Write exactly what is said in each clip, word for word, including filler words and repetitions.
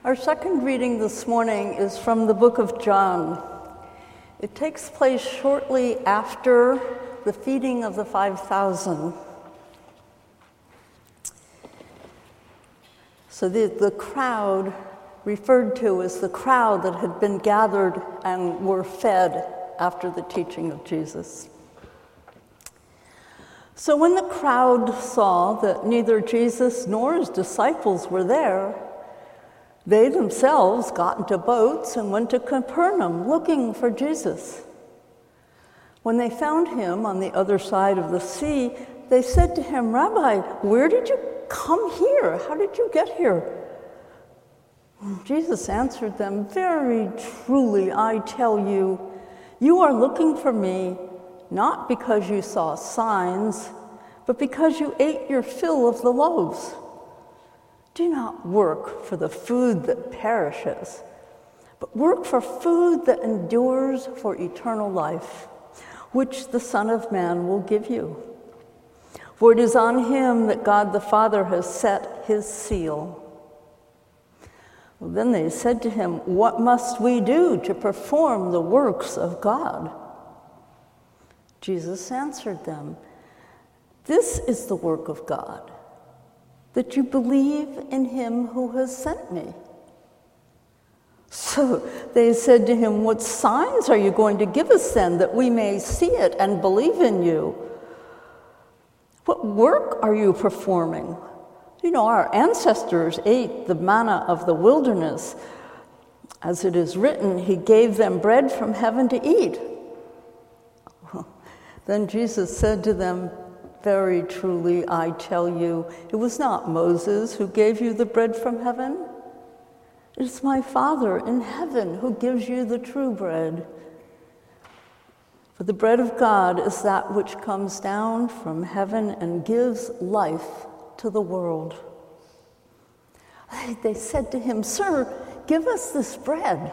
Our second reading this morning is from the book of John. It takes place shortly after the feeding of the five thousand. So the, the crowd, referred to as the crowd that had been gathered and were fed after the teaching of Jesus. So when the crowd saw that neither Jesus nor his disciples were there, they themselves got into boats and went to Capernaum looking for Jesus. When they found him on the other side of the sea, they said to him, "Rabbi, where did you come here? How did you get here?" Jesus answered them, "Very truly, I tell you, you are looking for me, not because you saw signs, but because you ate your fill of the loaves. Do not work for the food that perishes, but work for food that endures for eternal life, which the Son of Man will give you. For it is on him that God the Father has set his seal." Well, then they said to him, "What must we do to perform the works of God?" Jesus answered them, "This is the work of God, that you believe in him who has sent me." So they said to him, "What signs are you going to give us then, that we may see it and believe in you? What work are you performing? You know, our ancestors ate the manna of the wilderness. As it is written, he gave them bread from heaven to eat." Then Jesus said to them, "Very truly, I tell you, it was not Moses who gave you the bread from heaven. It is my Father in heaven who gives you the true bread. For the bread of God is that which comes down from heaven and gives life to the world." They said to him, "Sir, give us this bread."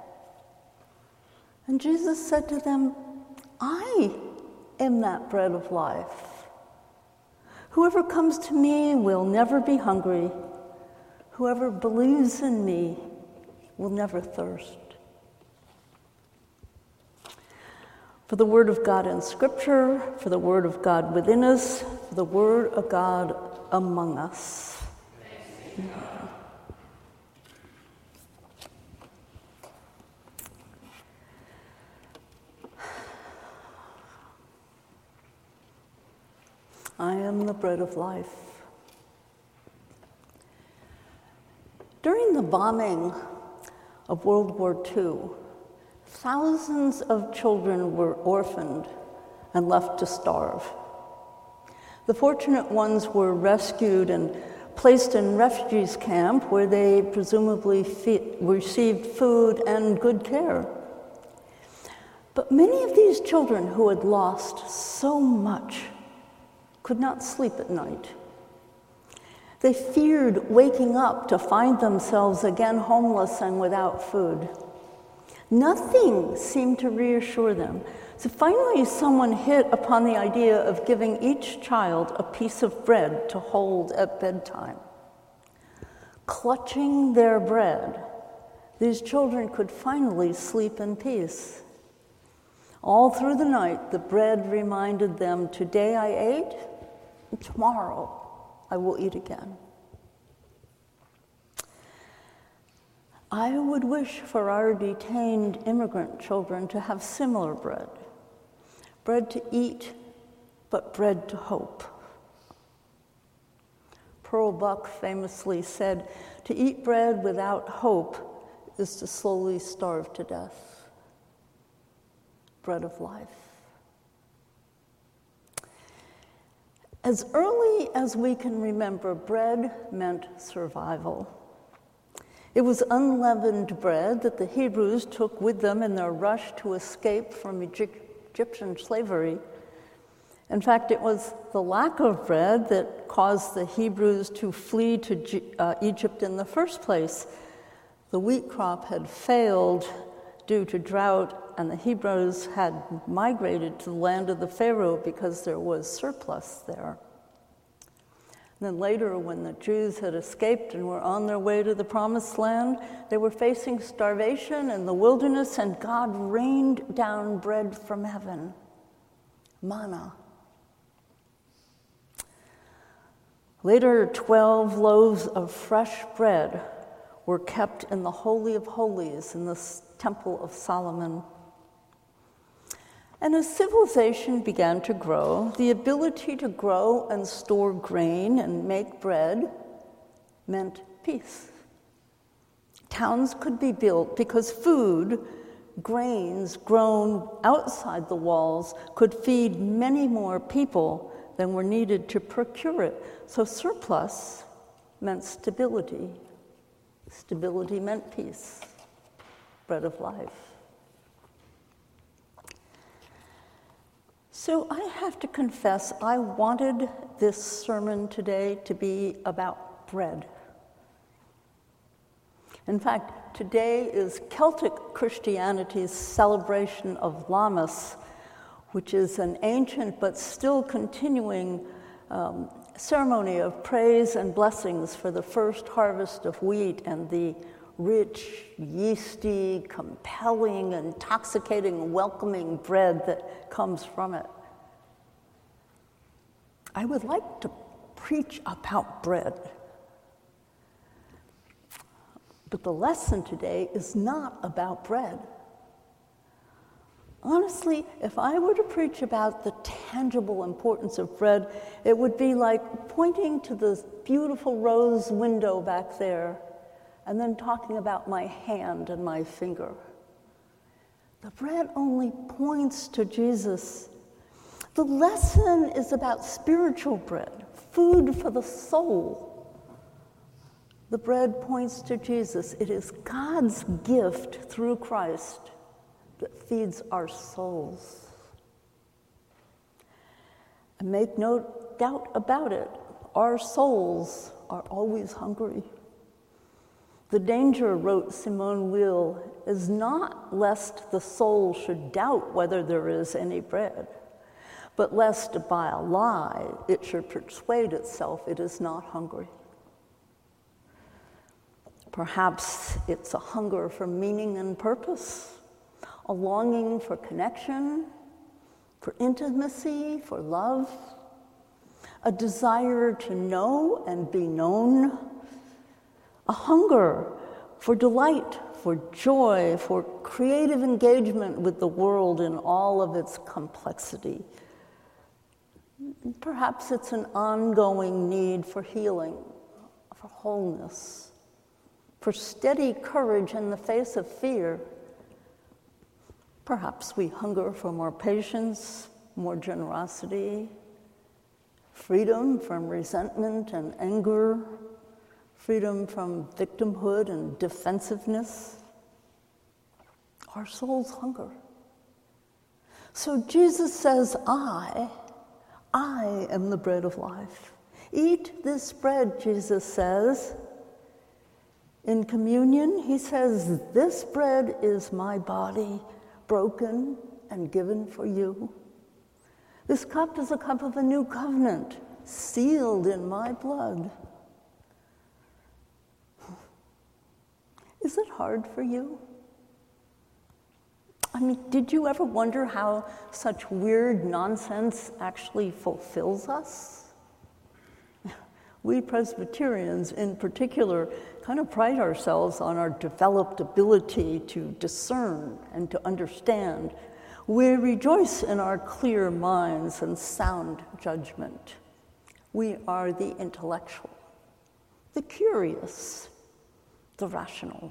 And Jesus said to them, "I am that bread of life. Whoever comes to me will never be hungry. Whoever believes in me will never thirst." For the word of God in Scripture, for the word of God within us, for the word of God among us. I am the bread of life. During the bombing of World War Two, thousands of children were orphaned and left to starve. The fortunate ones were rescued and placed in refugees camp where they presumably fe- received food and good care. But many of these children who had lost so much could not sleep at night. They feared waking up to find themselves again homeless and without food. Nothing seemed to reassure them. So finally, someone hit upon the idea of giving each child a piece of bread to hold at bedtime. Clutching their bread, these children could finally sleep in peace. All through the night, the bread reminded them, "Today I ate, and tomorrow I will eat again." I would wish for our detained immigrant children to have similar bread. Bread to eat, but bread to hope. Pearl Buck famously said, "To eat bread without hope is to slowly starve to death." Bread of life. As early as we can remember, bread meant survival. It was unleavened bread that the Hebrews took with them in their rush to escape from Egyptian slavery. In fact, it was the lack of bread that caused the Hebrews to flee to uh, Egypt in the first place. The wheat crop had failed due to drought, and the Hebrews had migrated to the land of the Pharaoh because there was surplus there. And then later, when the Jews had escaped and were on their way to the Promised Land, they were facing starvation in the wilderness, and God rained down bread from heaven, manna. Later, twelve loaves of fresh bread were kept in the Holy of Holies in the Temple of Solomon. And as civilization began to grow, the ability to grow and store grain and make bread meant peace. Towns could be built because food, grains grown outside the walls, could feed many more people than were needed to procure it. So surplus meant stability. Stability meant peace, bread of life. So I have to confess, I wanted this sermon today to be about bread. In fact, today is Celtic Christianity's celebration of Lammas, which is an ancient but still continuing um, ceremony of praise and blessings for the first harvest of wheat and the rich, yeasty, compelling, intoxicating, welcoming bread that comes from it. I would like to preach about bread, but the lesson today is not about bread. Honestly, if I were to preach about the tangible importance of bread, it would be like pointing to the beautiful rose window back there and then talking about my hand and my finger. The bread only points to Jesus. The lesson is about spiritual bread, food for the soul. The bread points to Jesus. It is God's gift through Christ that feeds our souls. And make no doubt about it, our souls are always hungry. The danger, wrote Simone Weil, is not lest the soul should doubt whether there is any bread, but lest by a lie it should persuade itself it is not hungry. Perhaps it's a hunger for meaning and purpose, a longing for connection, for intimacy, for love, a desire to know and be known, a hunger for delight, for joy, for creative engagement with the world in all of its complexity. Perhaps it's an ongoing need for healing, for wholeness, for steady courage in the face of fear. Perhaps we hunger for more patience, more generosity, freedom from resentment and anger, freedom from victimhood and defensiveness. Our souls hunger. So Jesus says, I, I am the bread of life. Eat this bread, Jesus says. In communion, he says, this bread is my body, broken and given for you. This cup is a cup of a new covenant, sealed in my blood. Is it hard for you? I mean, did you ever wonder how such weird nonsense actually fulfills us? We Presbyterians, in particular, kind of pride ourselves on our developed ability to discern and to understand. We rejoice in our clear minds and sound judgment. We are the intellectual, the curious, the rational.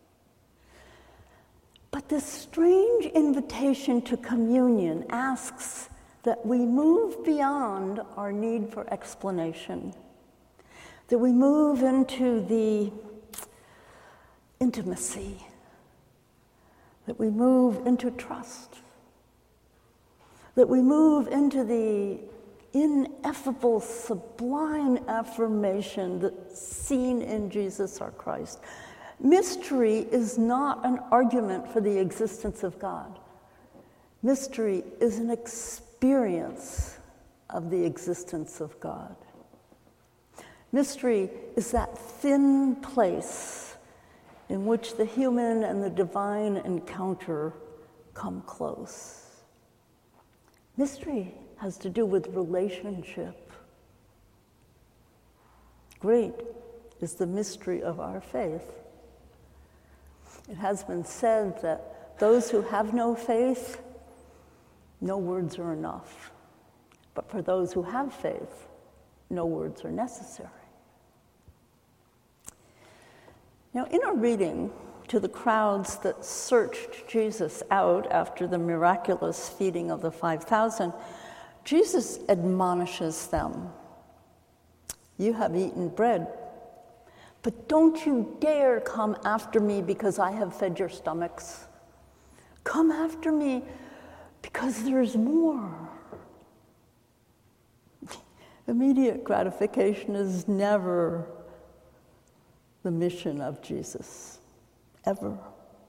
But this strange invitation to communion asks that we move beyond our need for explanation, that we move into the intimacy, that we move into trust, that we move into the ineffable, sublime affirmation that's seen in Jesus our Christ. Mystery is not an argument for the existence of God. Mystery is an experience of the existence of God. Mystery is that thin place in which the human and the divine encounter come close. Mystery has to do with relationship. Great is the mystery of our faith. It has been said that those who have no faith, no words are enough. But for those who have faith, no words are necessary. Now, in our reading to the crowds that searched Jesus out after the miraculous feeding of the five thousand, Jesus admonishes them. You have eaten bread, but don't you dare come after me because I have fed your stomachs. Come after me because there's more. Immediate gratification is never the mission of Jesus, ever.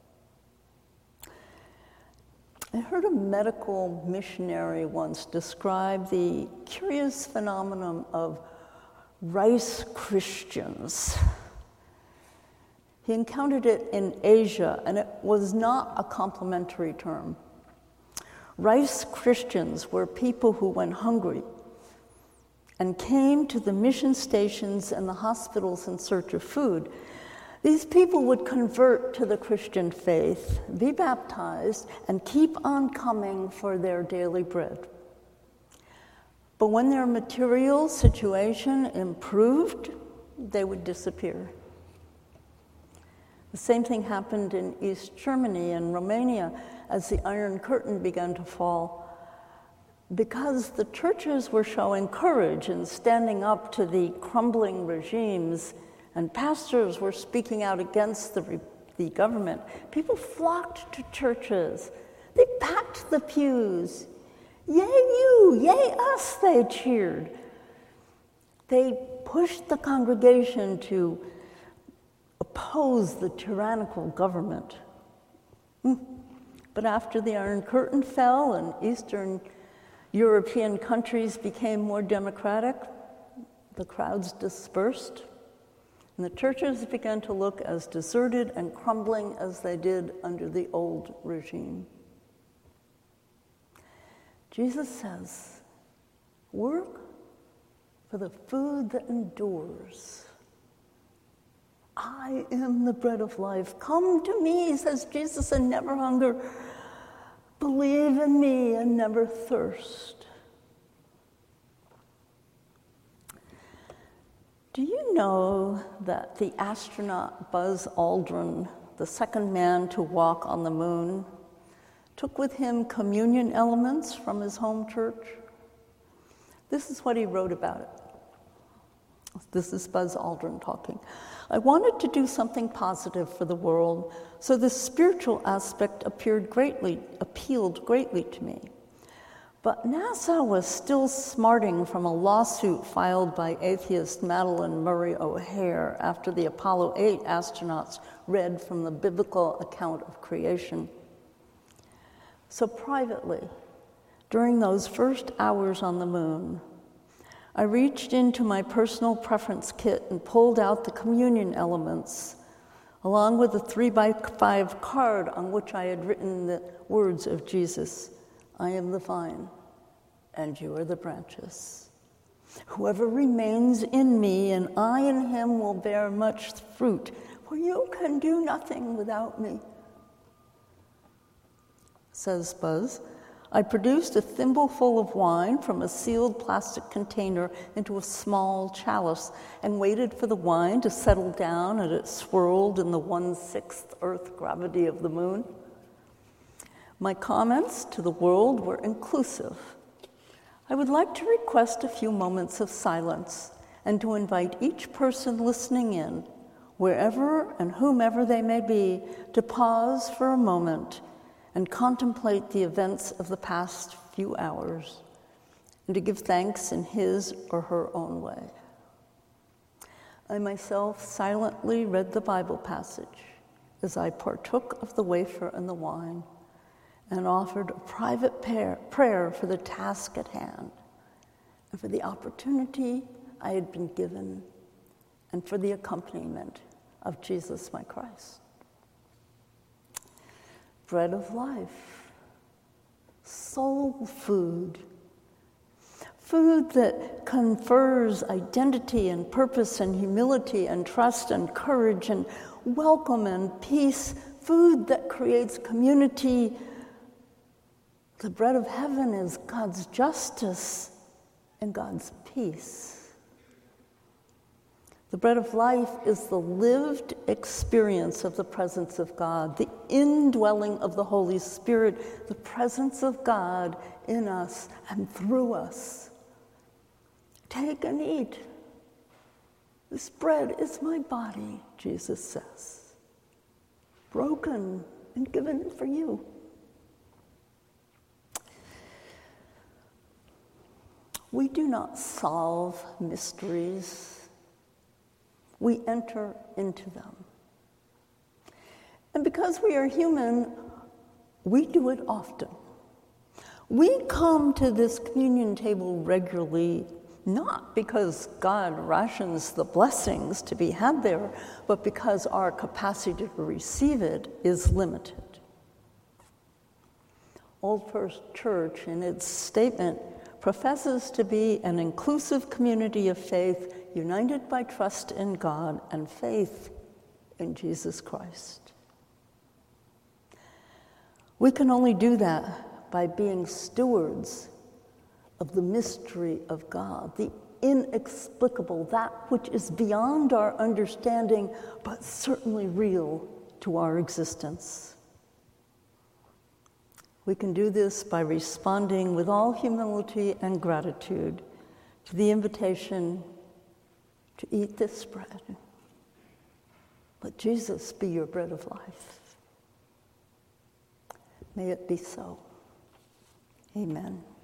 I heard a medical missionary once describe the curious phenomenon of rice Christians. He encountered it in Asia, and it was not a complimentary term. Rice Christians were people who went hungry and came to the mission stations and the hospitals in search of food. These people would convert to the Christian faith, be baptized, and keep on coming for their daily bread. But when their material situation improved, they would disappear. The same thing happened in East Germany and Romania as the Iron Curtain began to fall. Because the churches were showing courage and standing up to the crumbling regimes, and pastors were speaking out against the, re- the government, people flocked to churches. They packed the pews. Yay you, yay us, they cheered. They pushed the congregation to oppose the tyrannical government. But after the Iron Curtain fell and Eastern European countries became more democratic, the crowds dispersed, and the churches began to look as deserted and crumbling as they did under the old regime. Jesus says, work for the food that endures. I am the bread of life. Come to me, says Jesus, and never hunger. Believe in me and never thirst. Do you know that the astronaut Buzz Aldrin, the second man to walk on the moon, took with him communion elements from his home church? This is what he wrote about it. This is Buzz Aldrin talking. I wanted to do something positive for the world, so the spiritual aspect appeared greatly, appealed greatly to me. But NASA was still smarting from a lawsuit filed by atheist Madeleine Murray O'Hair after the Apollo eight astronauts read from the biblical account of creation. So privately, during those first hours on the moon, I reached into my personal preference kit and pulled out the communion elements, along with a three by five card on which I had written the words of Jesus, I am the vine, and you are the branches. Whoever remains in me and I in him will bear much fruit, for you can do nothing without me. Says Buzz, I produced a thimbleful of wine from a sealed plastic container into a small chalice and waited for the wine to settle down as it swirled in the one-sixth Earth gravity of the moon. My comments to the world were inclusive. I would like to request a few moments of silence and to invite each person listening in, wherever and whomever they may be, to pause for a moment and contemplate the events of the past few hours, and to give thanks in his or her own way. I myself silently read the Bible passage as I partook of the wafer and the wine, and offered a private prayer for the task at hand and for the opportunity I had been given and for the accompaniment of Jesus, my Christ. Bread of life, soul food, food that confers identity and purpose and humility and trust and courage and welcome and peace, food that creates community. The bread of heaven is God's justice and God's peace. The bread of life is the lived experience of the presence of God, the indwelling of the Holy Spirit, the presence of God in us and through us. Take and eat. This bread is my body, Jesus says, broken and given for you. We do not solve mysteries. We enter into them. And because we are human, we do it often. We come to this communion table regularly, not because God rations the blessings to be had there, but because our capacity to receive it is limited. Old First Church, in its statement, professes to be an inclusive community of faith united by trust in God and faith in Jesus Christ. We can only do that by being stewards of the mystery of God, the inexplicable, that which is beyond our understanding, but certainly real to our existence. We can do this by responding with all humility and gratitude to the invitation to eat this bread. Let Jesus be your bread of life. May it be so. Amen.